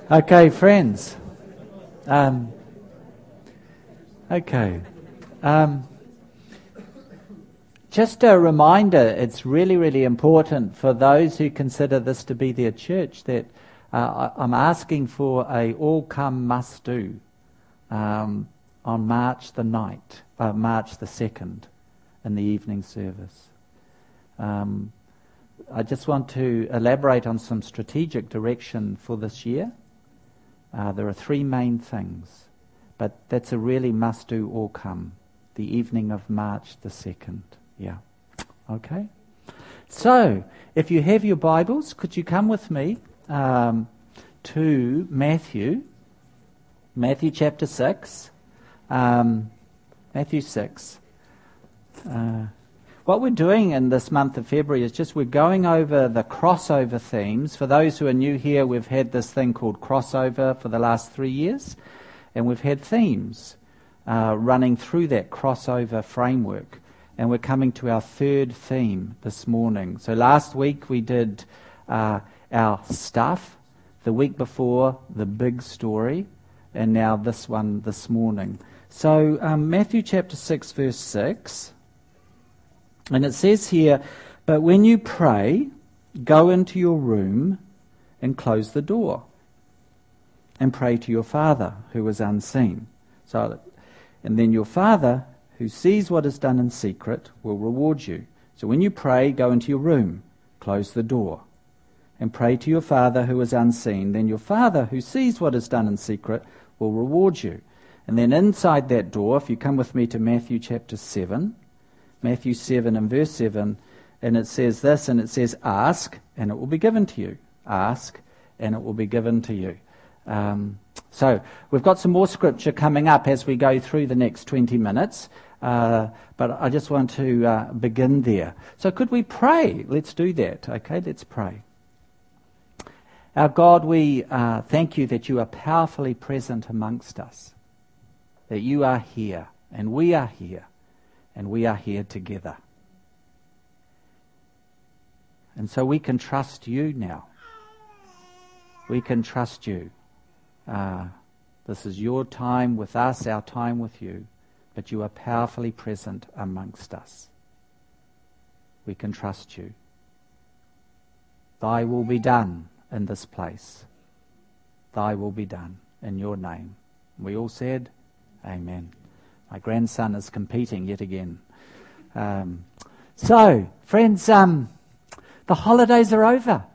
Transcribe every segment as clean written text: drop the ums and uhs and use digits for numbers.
Okay, friends. Okay. Just a reminder, it's really, really important for those who consider this to be their church that I'm asking for a all-come must-do on March the 2nd in the evening service. I just want to elaborate on some strategic direction for this year. There are three main things, but that's a really must-do all come. The evening of March the 2nd. Yeah. Okay. So, if you have your Bibles, could you come with me to Matthew chapter 6. Matthew 6. What we're doing in this month of February is we're going over the crossover themes. For those who are new here, we've had this thing called crossover for the last 3 years, and we've had themes running through that crossover framework. And we're coming to our third theme this morning. So last week we did our stuff, the week before the big story, and now this one this morning. So Matthew chapter 6 verse 6. And it says here, "But when you pray, go into your room and close the door and pray to your Father who is unseen. And then your Father who sees what is done in secret will reward you. So when you pray, go into your room, close the door, and pray to your Father who is unseen. Then your Father who sees what is done in secret will reward you." And then inside that door, if you come with me to Matthew chapter 7, Matthew 7 and verse 7, and it says this, and it says, "Ask, and it will be given to you. Ask, and it will be given to you." So we've got some more scripture coming up as we go through the next 20 minutes, but I just want to begin there. So could we pray? Let's do that. Okay, let's pray. Our God, we thank you that you are powerfully present amongst us, that you are here, and we are here. And we are here together. And so we can trust you now. We can trust you. This is your time with us, our time with you. But you are powerfully present amongst us. We can trust you. Thy will be done in this place. Thy will be done in your name. We all said, Amen. My grandson is competing yet again. So, friends, the holidays are over.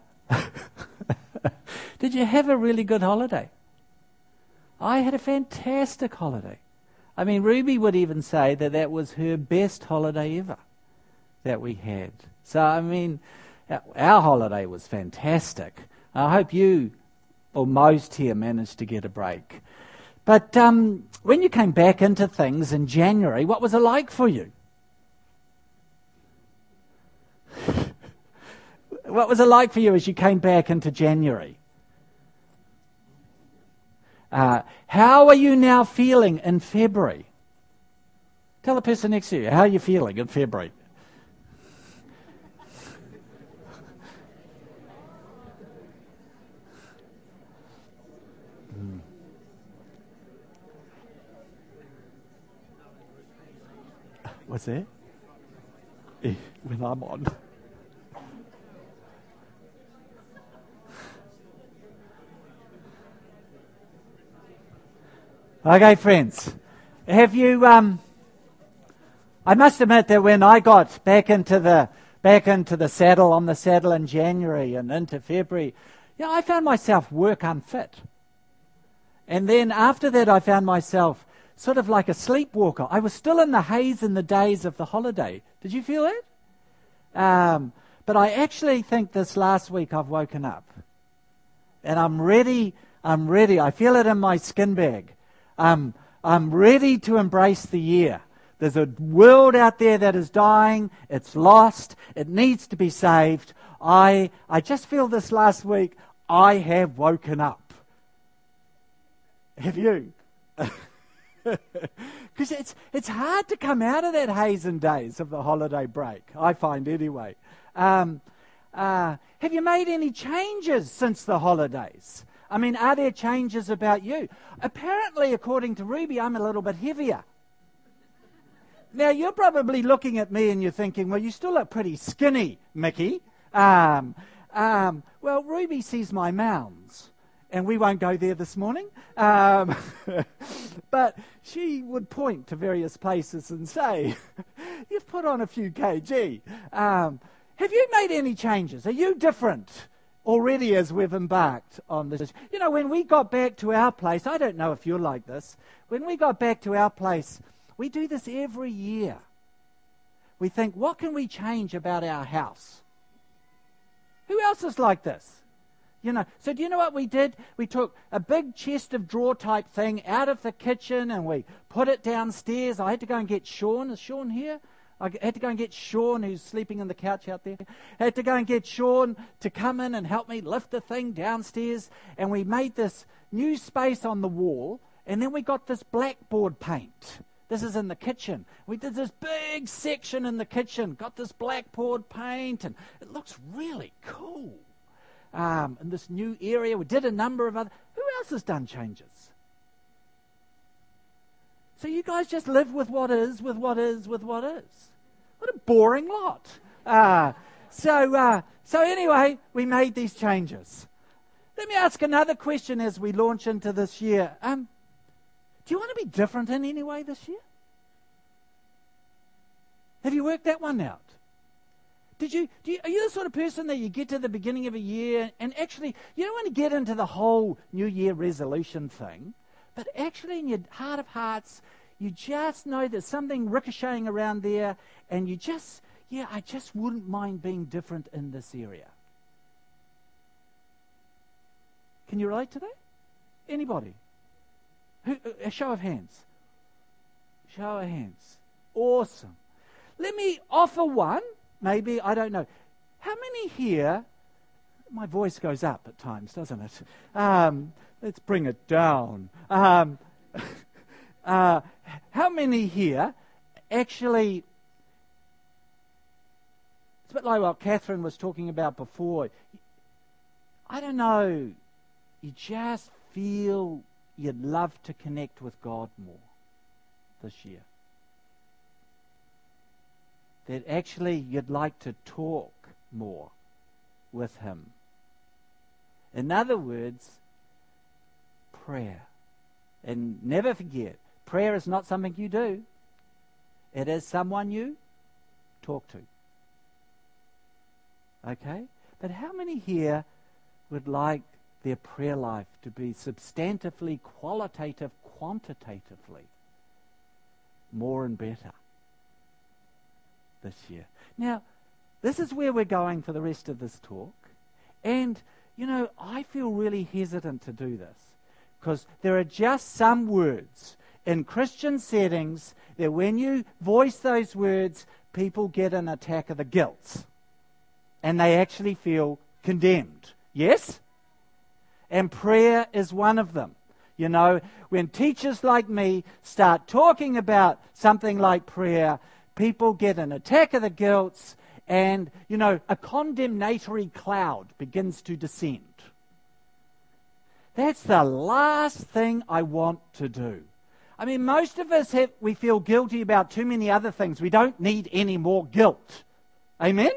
Did you have a really good holiday? I had a fantastic holiday. I mean, Ruby would even say that that was her best holiday ever that we had. So, I mean, our holiday was fantastic. I hope you, or most here, managed to get a break. But when you came back into things in January, what was it like for you? What was it like for you as you came back into January? How are you now feeling in February? Tell the person next to you, how are you feeling in February? What's that? When I'm on. Okay, friends. Have you? I must admit that when I got back into the saddle, on the saddle in January and into February, I found myself work unfit. And then after that, I found myself sort of like a sleepwalker. I was still in the haze in the days of the holiday. Did you feel that? But I actually think this last week I've woken up. And I'm ready. I feel it in my skin bag. I'm ready to embrace the year. There's a world out there that is dying. It's lost. It needs to be saved. I just feel this last week I have woken up. Have you? Because it's hard to come out of that haze and days of the holiday break, I find anyway. Have you made any changes since the holidays? I mean, are there changes about you? Apparently, according to Ruby, I'm a little bit heavier. Now, you're probably looking at me and you're thinking, well, you still look pretty skinny, Mickey. Well, Ruby sees my mounds, and we won't go there this morning. But she would point to various places and say, you've put on a few kg. Have you made any changes? Are you different already as we've embarked on this? You know, when we got back to our place, I don't know if you're like this, when we got back to our place, we do this every year. We think, what can we change about our house? Who else is like this? You know, so do you know what we did? We took a big chest of drawer type thing out of the kitchen and we put it downstairs. I had to go and get Sean. Is Sean here? I had to go and get Sean, who's sleeping on the couch out there. I had to go and get Sean to come in and help me lift the thing downstairs. And we made this new space on the wall. And then we got this blackboard paint. This is in the kitchen. We did this big section in the kitchen, got this blackboard paint, and it looks really cool. In this new area, we did a number of other... Who else has done changes? So you guys just live with what is, with what is, with what is. What a boring lot. So anyway, we made these changes. Let me ask another question as we launch into this year. Do you want to be different in any way this year? Have you worked that one out? Are you the sort of person that you get to the beginning of a year and actually you don't want to get into the whole New Year resolution thing, but actually in your heart of hearts, you just know there's something ricocheting around there and you just, I just wouldn't mind being different in this area. Can you relate to that? Anybody? A show of hands. Show of hands. Awesome. Let me offer one. Maybe, I don't know. How many here, my voice goes up at times, doesn't it? Let's bring it down. How many here actually, it's a bit like what Catherine was talking about before. I don't know, you just feel you'd love to connect with God more this year. That actually you'd like to talk more with Him. In other words, prayer. And never forget, prayer is not something you do. It is someone you talk to. Okay? But how many here would like their prayer life to be substantively, quantitatively more and better this year? Now, this is where we're going for the rest of this talk. And, I feel really hesitant to do this because there are just some words in Christian settings that when you voice those words, people get an attack of the guilt. And they actually feel condemned. Yes? And prayer is one of them. When teachers like me start talking about something like prayer, people get an attack of the guilt and, a condemnatory cloud begins to descend. That's the last thing I want to do. I mean, most of us we feel guilty about too many other things. We don't need any more guilt. Amen?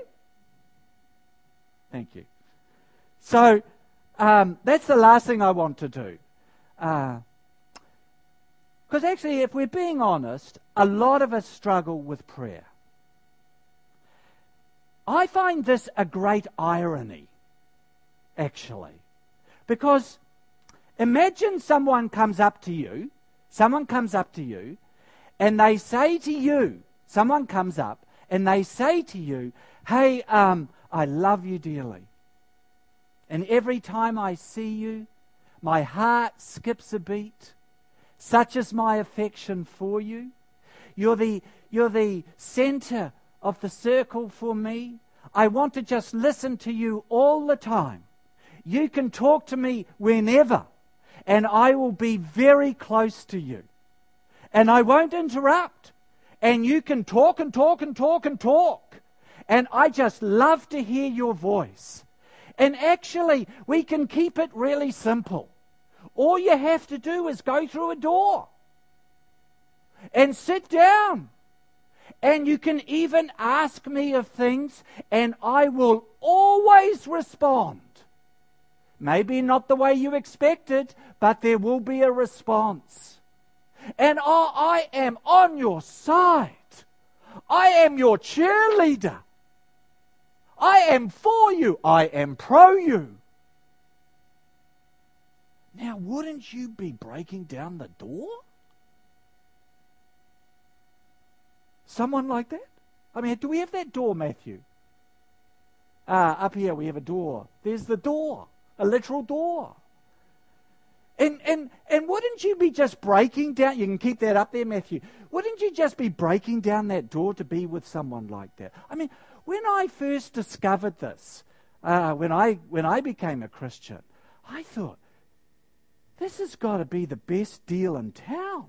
Thank you. So, that's the last thing I want to do. Because actually, if we're being honest, a lot of us struggle with prayer. I find this a great irony, actually. Because imagine someone comes up to you, and they say to you, someone comes up, and they say to you, hey, I love you dearly. And every time I see you, my heart skips a beat. Such is my affection for you. You're the center of the circle for me. I want to just listen to you all the time. You can talk to me whenever, and I will be very close to you. And I won't interrupt. And you can talk and talk and talk and talk. And I just love to hear your voice. And actually, we can keep it really simple. All you have to do is go through a door and sit down. And you can even ask me of things, and I will always respond. Maybe not the way you expected, but there will be a response. And I am on your side. I am your cheerleader. I am for you. I am pro you. Now, wouldn't you be breaking down the door? Someone like that? I mean, do we have that door, Matthew? Up here we have a door. There's the door, a literal door. And wouldn't you be just breaking down? You can keep that up there, Matthew. Wouldn't you just be breaking down that door to be with someone like that? I mean, when I first discovered this, when I became a Christian, I thought, this has got to be the best deal in town.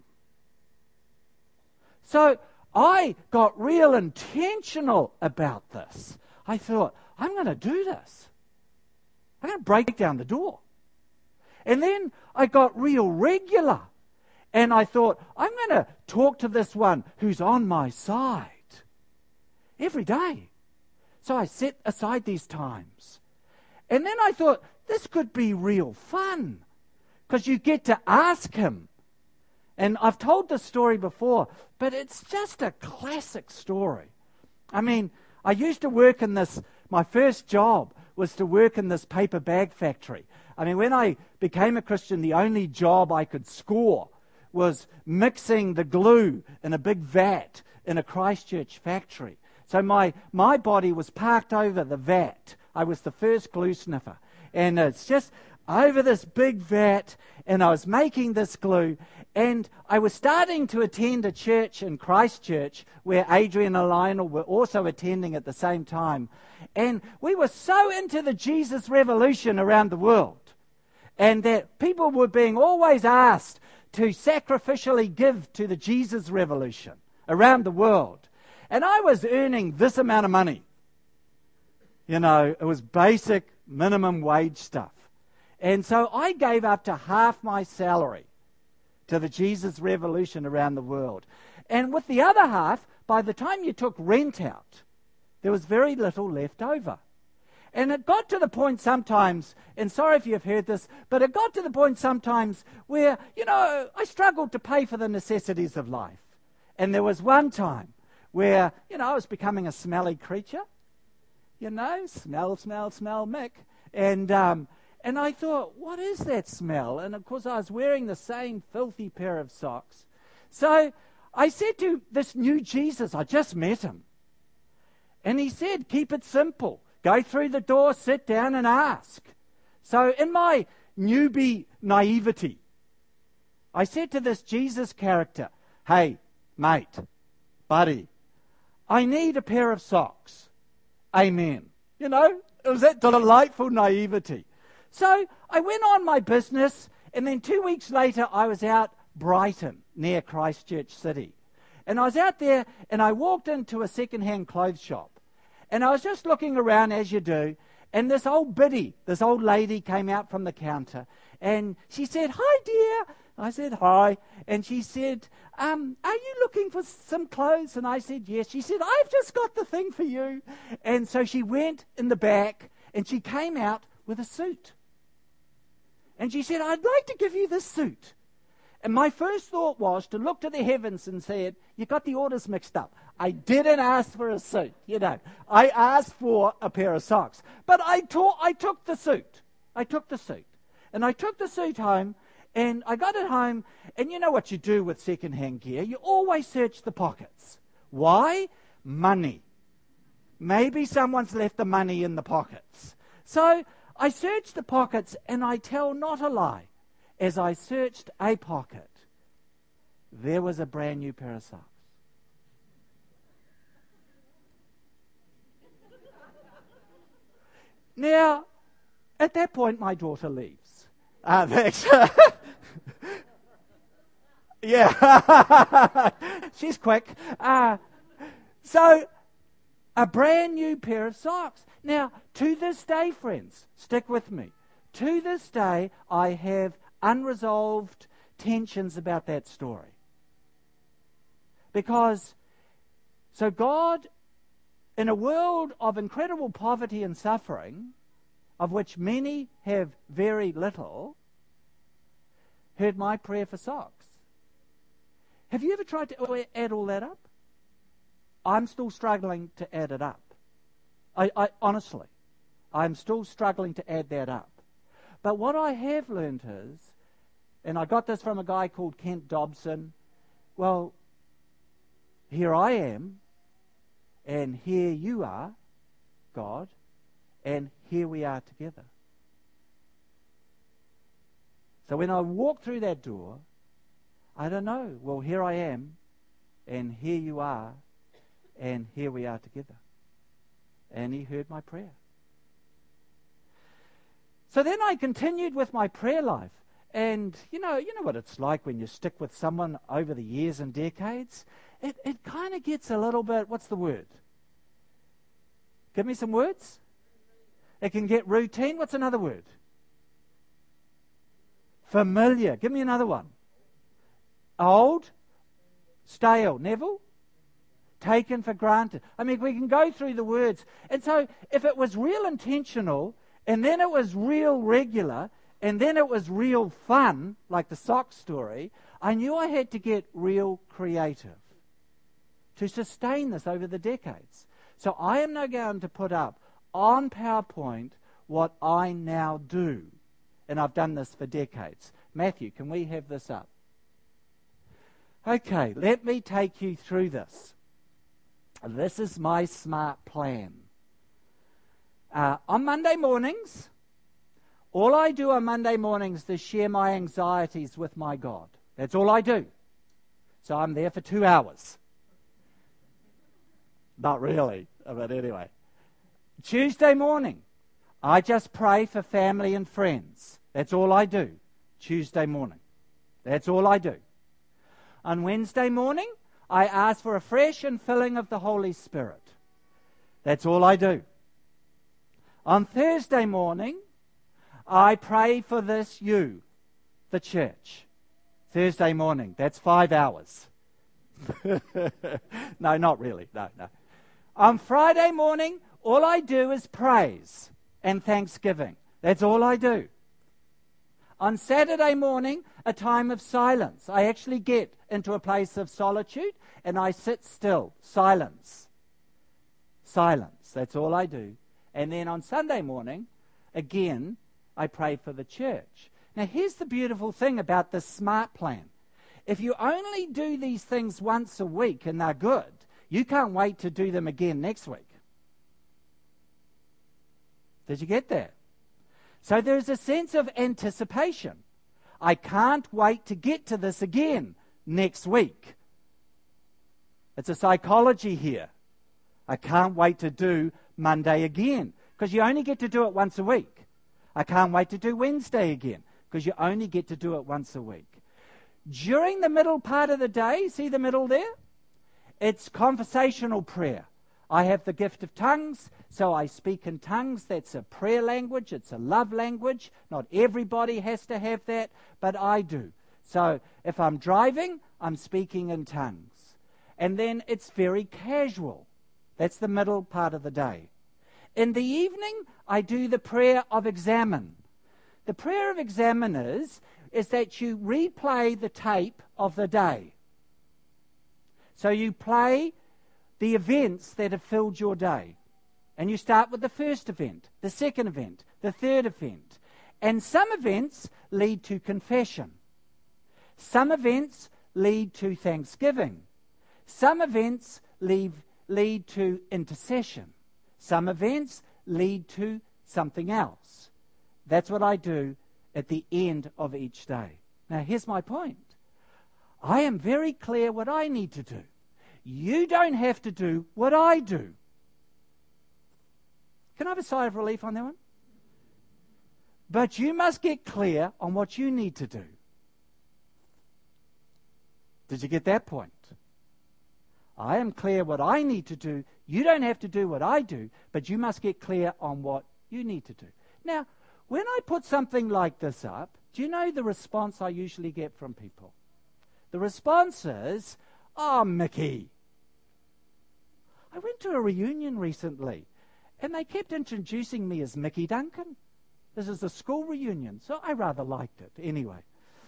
So I got real intentional about this. I thought, I'm going to do this. I'm going to break down the door. And then I got real regular. And I thought, I'm going to talk to this one who's on my side every day. So I set aside these times. And then I thought, this could be real fun, because you get to ask him. And I've told this story before, but it's just a classic story. I mean, I used to work in this, my first job was to work in this paper bag factory. I mean, when I became a Christian, the only job I could score was mixing the glue in a big vat in a Christchurch factory. So my body was parked over the vat. I was the first glue sniffer. And it's just over this big vat, and I was making this glue, and I was starting to attend a church in Christchurch where Adrian and Lionel were also attending at the same time. And we were so into the Jesus Revolution around the world, and that people were being always asked to sacrificially give to the Jesus Revolution around the world. And I was earning this amount of money. You know, it was basic minimum wage stuff. And so I gave up to half my salary to the Jesus Revolution around the world. And with the other half, by the time you took rent out, there was very little left over. And it got to the point sometimes, and sorry if you've heard this, but it got to the point sometimes where, you know, I struggled to pay for the necessities of life. And there was one time where, you know, I was becoming a smelly creature. You know, smell, Mick. And I thought, what is that smell? And of course I was wearing the same filthy pair of socks. So I said to this new Jesus, I just met him. And he said, keep it simple. Go through the door, sit down and ask. So in my newbie naivety, I said to this Jesus character, hey, mate, buddy, I need a pair of socks. Amen. You know, it was that delightful naivety. So I went on my business, and then 2 weeks later I was out Brighton, near Christchurch City. And I was out there, and I walked into a second-hand clothes shop. And I was just looking around, as you do, and this old lady came out from the counter, and she said, hi, dear. I said, hi. And she said, are you looking for some clothes? And I said, yes. She said, I've just got the thing for you. And so she went in the back, and she came out with a suit. And she said, I'd like to give you this suit. And my first thought was to look to the heavens and say, you got the orders mixed up. I didn't ask for a suit, you know. I asked for a pair of socks. But I took the suit. I took the suit. And I took the suit home, and I got it home, and you know what you do with second-hand gear? You always search the pockets. Why? Money. Maybe someone's left the money in the pockets. So I searched the pockets, and I tell not a lie. As I searched a pocket, there was a brand new pair of socks. Now, at that point, my daughter leaves. Yeah, she's quick. So, a brand new pair of socks. Now, to this day, friends, stick with me. To this day, I have unresolved tensions about that story. Because, so God, in a world of incredible poverty and suffering, of which many have very little, heard my prayer for socks. Have you ever tried to add all that up? I'm still struggling to add it up. I honestly, I'm still struggling to add that up. But what I have learned is, and I got this from a guy called Kent Dobson, well, here I am, and here you are, God, and here we are together. So when I walk through that door, I don't know, well, here I am, and here you are, and here we are together. And he heard my prayer. So then I continued with my prayer life. And you know what it's like when you stick with someone over the years and decades? It kind of gets a little bit, what's the word? Give me some words. It can get routine. What's another word? Familiar. Give me another one. Old. Stale. Neville? Taken for granted. I mean, we can go through the words. And so if it was real intentional, and then it was real regular, and then it was real fun, like the sock story, I knew I had to get real creative to sustain this over the decades. So I am now going to put up on PowerPoint what I now do. And I've done this for decades. Matthew, can we have this up? Okay, let me take you through this. This is my smart plan. On Monday mornings, all I do on Monday mornings is share my anxieties with my God. That's all I do. So I'm there for 2 hours. Not really, but anyway. Tuesday morning, I just pray for family and friends. That's all I do. Tuesday morning. That's all I do. On Wednesday morning, I ask for a fresh infilling of the Holy Spirit. That's all I do. On Thursday morning, I pray for the church. Thursday morning, that's 5 hours. No, not really. No. On Friday morning, all I do is praise and thanksgiving. That's all I do. On Saturday morning, a time of silence. I actually get into a place of solitude and I sit still. Silence. That's all I do. And then on Sunday morning, again, I pray for the church. Now, here's the beautiful thing about this smart plan. If you only do these things once a week and they're good, you can't wait to do them again next week. Did you get that? So there's a sense of anticipation. I can't wait to get to this again next week. It's a psychology here. I can't wait to do Monday again, because you only get to do it once a week. I can't wait to do Wednesday again, because you only get to do it once a week. During the middle part of the day, see the middle there? It's conversational prayer. I have the gift of tongues, so I speak in tongues. That's a prayer language. It's a love language. Not everybody has to have that, but I do. So if I'm driving, I'm speaking in tongues. And then it's very casual. That's the middle part of the day. In the evening, I do the prayer of examine. The prayer of examine is that you replay the tape of the day. So you play the events that have filled your day. And you start with the first event, the second event, the third event. And some events lead to confession. Some events lead to thanksgiving. Some events lead to intercession. Some events lead to something else. That's what I do at the end of each day. Now, here's my point. I am very clear what I need to do. You don't have to do what I do. Can I have a sigh of relief on that one? But you must get clear on what you need to do. Did you get that point? I am clear what I need to do. You don't have to do what I do, but you must get clear on what you need to do. Now, when I put something like this up, Do you know the response I usually get from people? The response is, "Oh, Mickey." I went to a reunion recently, and they kept introducing me as Mickey Duncan. This is a school reunion, so I rather liked it anyway.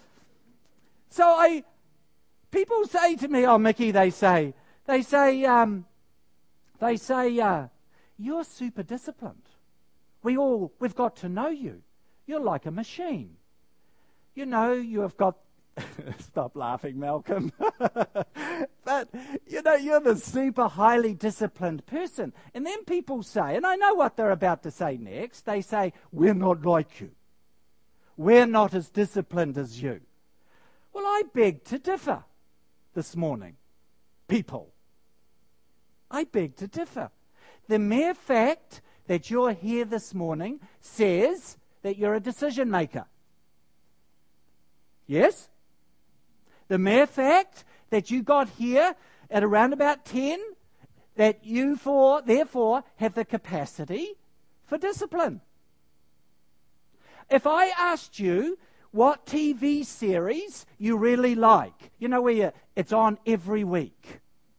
So people say to me, "Oh, Mickey," they say, "You're super disciplined. We've got to know you. You're like a machine. You know, you have got..." Stop laughing, Malcolm. But, you're the super highly disciplined person. And then people say, and I know what they're about to say next, they say, "We're not like you. We're not as disciplined as you." Well, I beg to differ this morning. People, I beg to differ. The mere fact that you're here this morning says that you're a decision maker. Yes? The mere fact that you got here at around about 10, that you therefore have the capacity for discipline. If I asked you what TV series you really like, where it's on every week.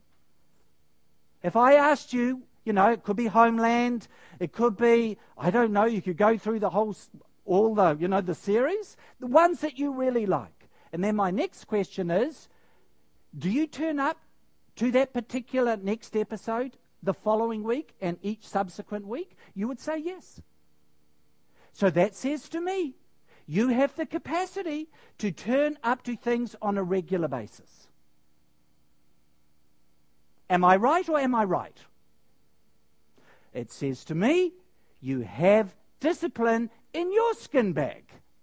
If I asked you, it could be Homeland, it could be, I don't know, you could go through the series, the ones that you really like. And then my next question is, do you turn up to that particular next episode the following week and each subsequent week? You would say yes. So that says to me, you have the capacity to turn up to things on a regular basis. Am I right or am I right? It says to me, you have discipline in your skin bag.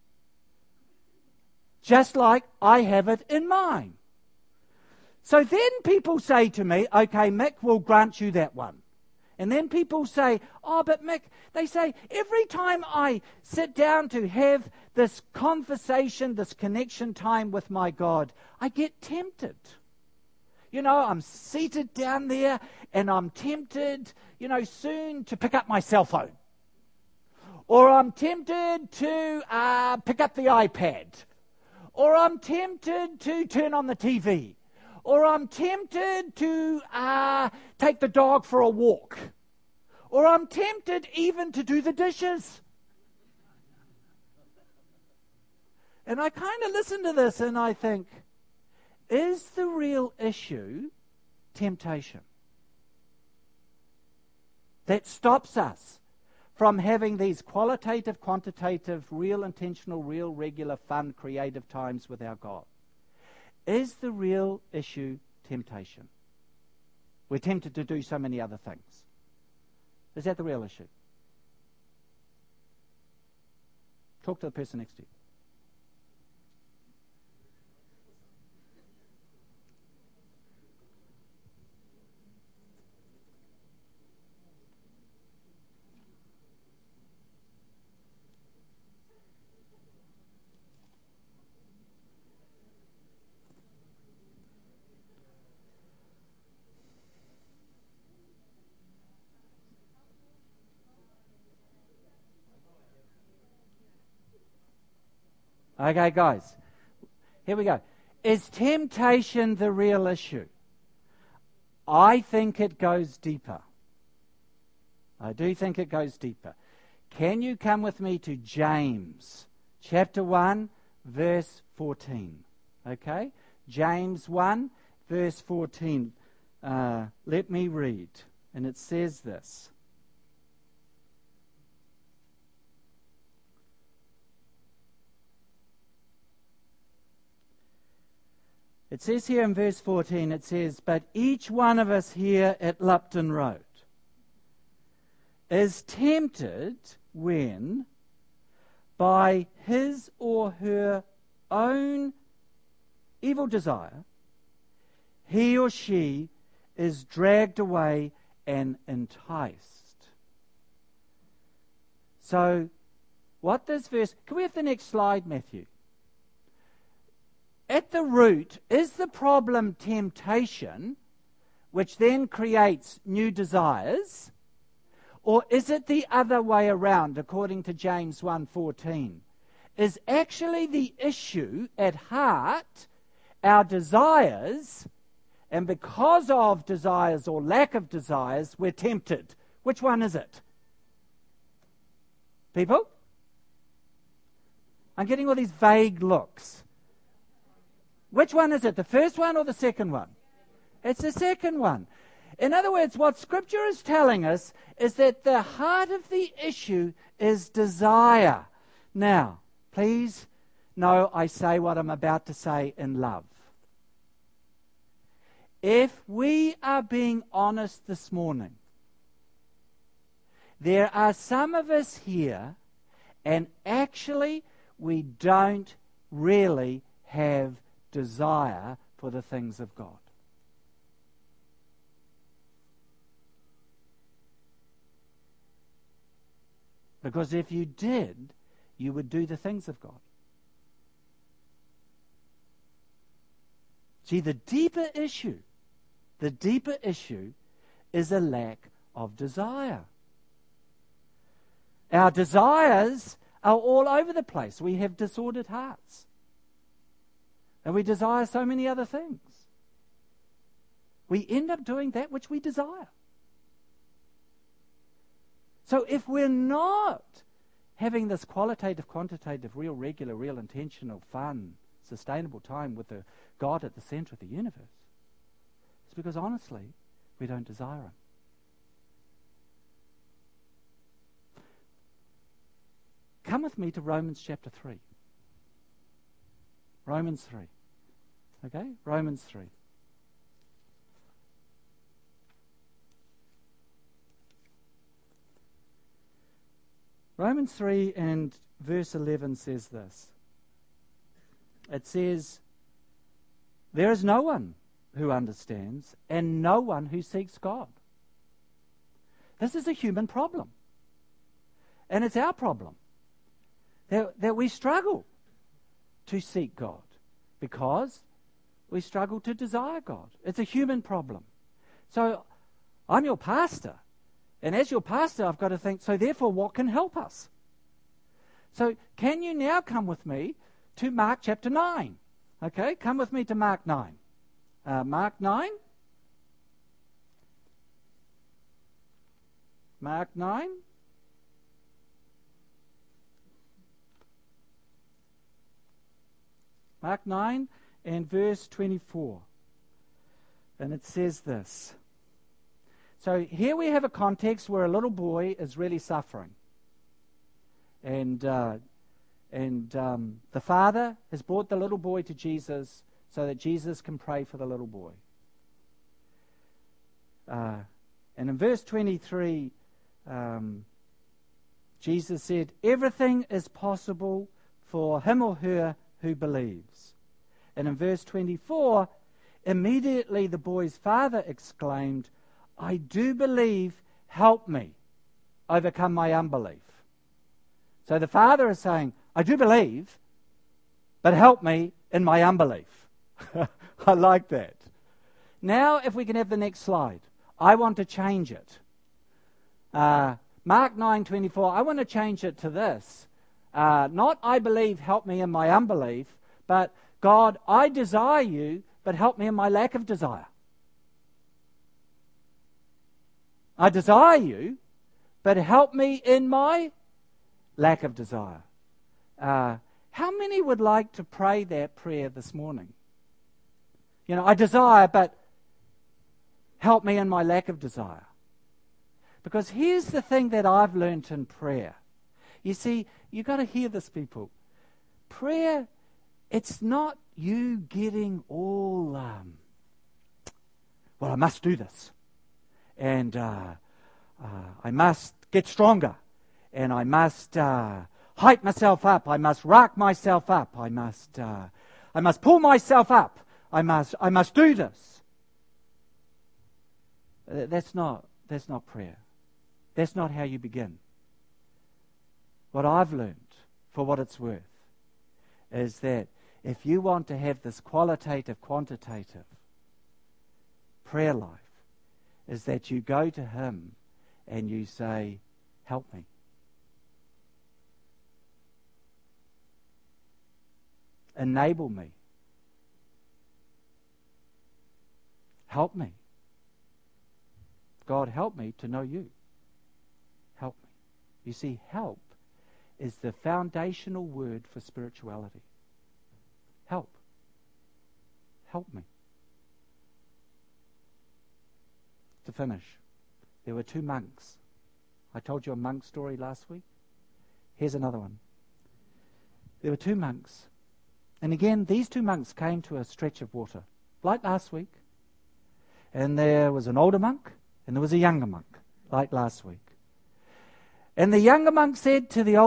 Just like I have it in mine. So then people say to me, "Okay, Mick, we'll grant you that one." And then people say, "Oh, but Mick," they say, "every time I sit down to have this conversation, this connection time with my God, I get tempted. I'm seated down there and I'm tempted, soon to pick up my cell phone. Or I'm tempted to pick up the iPad. Or I'm tempted to turn on the TV. Or I'm tempted to take the dog for a walk. Or I'm tempted even to do the dishes." And I kind of listen to this and I think, is the real issue temptation that stops us from having these qualitative, quantitative, real intentional, real regular, fun, creative times with our God? Is the real issue temptation? We're tempted to do so many other things. Is that the real issue? Talk to the person next to you. Okay, guys, here we go. Is temptation the real issue? I think it goes deeper. I do think it goes deeper. Can you come with me to James, chapter 1, verse 14? Okay? James 1, verse 14. Let me read. And it says this. It says here in verse 14, it says, "But each one of us here at Lupton Road is tempted when, by his or her own evil desire, he or she is dragged away and enticed." So, what this verse... Can we have the next slide, Matthew? At the root, is the problem temptation, which then creates new desires, or is it the other way around, according to James 1:14? is actually the issue at heart, our desires, and because of desires or lack of desires, we're tempted. Which one is it? People? I'm getting all these vague looks. Which one is it? The first one or the second one? It's the second one. In other words, what Scripture is telling us is that the heart of the issue is desire. Now, please know I say what I'm about to say in love. If we are being honest this morning, there are some of us here, and actually we don't really have desire for the things of God. Because if you did, you would do the things of God. See, the deeper issue is a lack of desire. Our desires are all over the place. We have disordered hearts. And we desire so many other things. We end up doing that which we desire. So if we're not having this qualitative, quantitative, real, regular, real, intentional, fun, sustainable time with the God at the center of the universe, it's because honestly, we don't desire Him. Come with me to Romans chapter 3. Romans 3. Okay? Romans 3. Romans 3 and verse 11 says this. It says, "There is no one who understands and no one who seeks God." This is a human problem. And it's our problem. That we struggle to seek God because we struggle to desire God. It's a human problem. So I'm your pastor. And as your pastor, I've got to think, so therefore, what can help us? So can you now come with me to Mark chapter 9? Okay, come with me to Mark 9. Mark 9. Mark 9. Mark 9 and verse 24. And it says this. So here we have a context where a little boy is really suffering. And the father has brought the little boy to Jesus so that Jesus can pray for the little boy. And in verse 23, Jesus said, "Everything is possible for him or her who believes." And in verse 24, immediately the boy's father exclaimed, "I do believe, help me overcome my unbelief." So the father is saying, I do believe, but help me in my unbelief. I like that. Now, if we can have the next slide. I want to change it. Mark 9:24, I want to change it to this. Not I believe, help me in my unbelief, but God, I desire you, but help me in my lack of desire. I desire you, but help me in my lack of desire. How many would like to pray that prayer this morning? You know, I desire, but help me in my lack of desire. Because here's the thing that I've learned in prayer. You see, you've got to hear this, people. Prayer, it's not you getting all, well, I must do this. And I must get stronger. And I must hype myself up. I must rock myself up. I must pull myself up. I must do this. That's not prayer. That's not how you begin. What I've learned, for what it's worth, is that if you want to have this qualitative, quantitative prayer life, is that you go to Him and you say, help me. Enable me. Help me. God, help me to know you. Help me. You see, help is the foundational word for spirituality. Help. Help me. To finish, there were 2 monks. I told you a monk story last week. Here's another one. There were 2 monks. And again, these 2 monks came to a stretch of water, like last week. And there was an older monk, and there was a younger monk, like last week. And the younger monk said to the